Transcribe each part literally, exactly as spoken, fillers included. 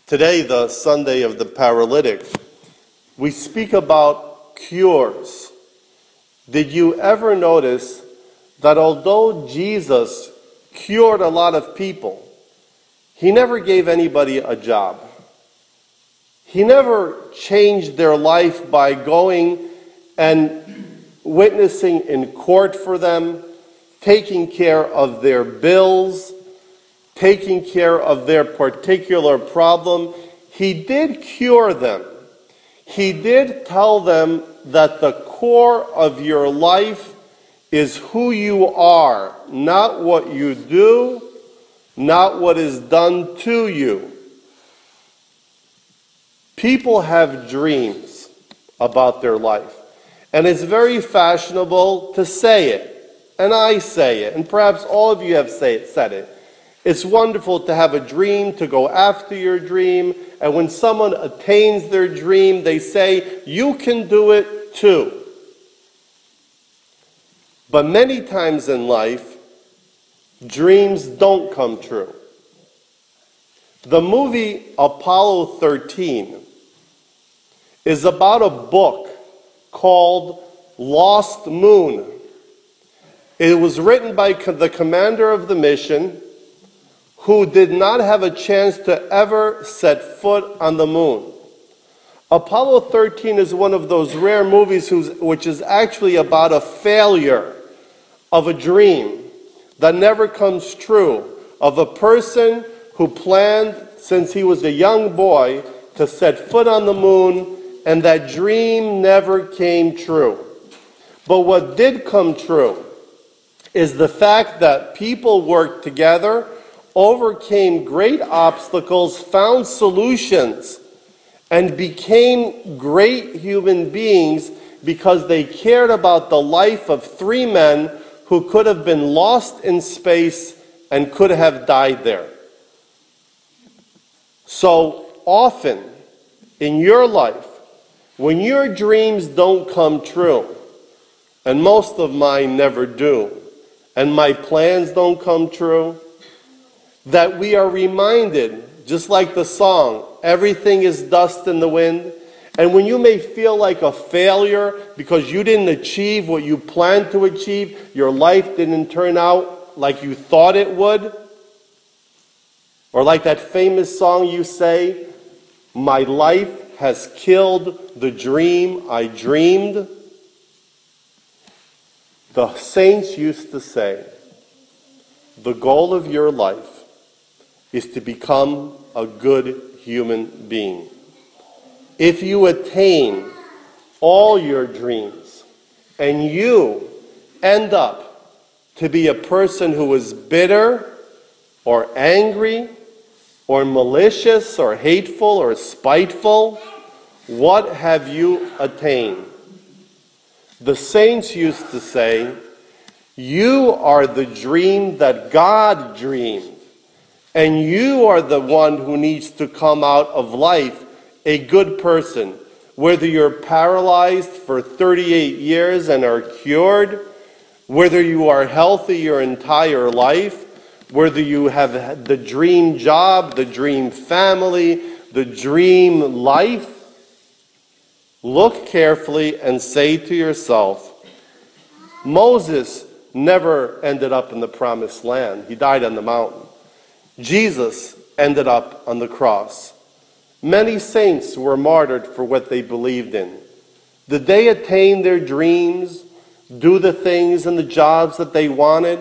Today, the Sunday of the paralytic, we speak about cures. Did you ever notice that although Jesus cured a lot of people, he never gave anybody a job? He never changed their life by going and witnessing in court for them, taking care of their bills, taking care of their particular problem. He did cure them. He did tell them that the core of your life is who you are, not what you do, not what is done to you. People have dreams about their life, and it's very fashionable to say it, and I say it, and perhaps all of you have say it, said it. It's wonderful to have a dream, to go after your dream, and when someone attains their dream, they say, you can do it too. But many times in life, dreams don't come true. The movie Apollo thirteen is about a book called Lost Moon. It was written by the commander of the mission, who did not have a chance to ever set foot on the moon. Apollo thirteen is one of those rare movies whose, which is actually about a failure of a dream that never comes true, of a person who planned since he was a young boy to set foot on the moon, and that dream never came true. But what did come true is the fact that people worked together, overcame great obstacles, found solutions, and became great human beings because they cared about the life of three men who could have been lost in space and could have died there. So often in your life, when your dreams don't come true, and most of mine never do, and my plans don't come true, that we are reminded, just like the song, everything is dust in the wind. And when you may feel like a failure because you didn't achieve what you planned to achieve, your life didn't turn out like you thought it would, or like that famous song you say, my life has killed the dream I dreamed. The saints used to say, the goal of your life is to become a good human being. If you attain all your dreams and you end up to be a person who is bitter or angry or malicious or hateful or spiteful, what have you attained? The saints used to say, you are the dream that God dreamed. And you are the one who needs to come out of life a good person. Whether you're paralyzed for thirty-eight years and are cured, whether you are healthy your entire life, whether you have the dream job, the dream family, the dream life, look carefully and say to yourself, Moses never ended up in the promised land. He died on the mountain. Jesus ended up on the cross. Many saints were martyred for what they believed in. Did they attain their dreams, do the things and the jobs that they wanted?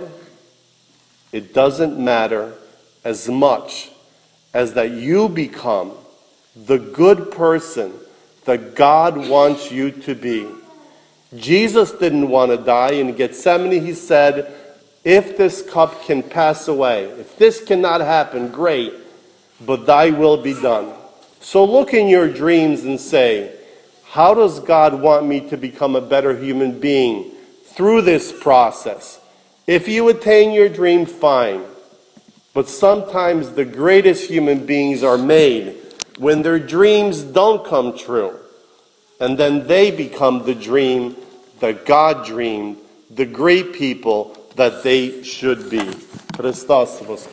It doesn't matter as much as that you become the good person that God wants you to be. Jesus didn't want to die. In Gethsemane, he said, if this cup can pass away, if this cannot happen, great, but thy will be done. So look in your dreams and say, how does God want me to become a better human being through this process? If you attain your dream, fine. But sometimes the greatest human beings are made when their dreams don't come true. And then they become the dream that God dreamed, the great people that they should be. Christos